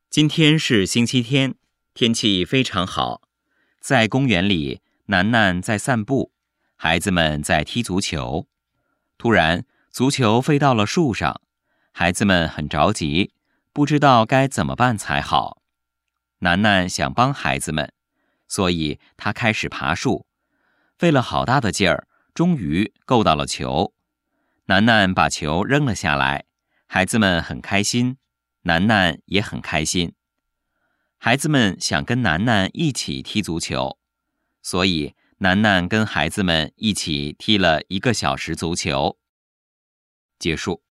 今天是星期天，天气非常好。在公园里，楠楠在散步，孩子们在踢足球。突然，足球飞到了树上，孩子们很着急，不知道该怎么办才好。楠楠想帮孩子们，所以他开始爬树，费了好大的劲儿，终于够到了球。楠楠把球扔了下来，孩子们很开心，楠楠也很开心。孩子们想跟楠楠一起踢足球，所以楠楠跟孩子们一起踢了1个小时足球。结束。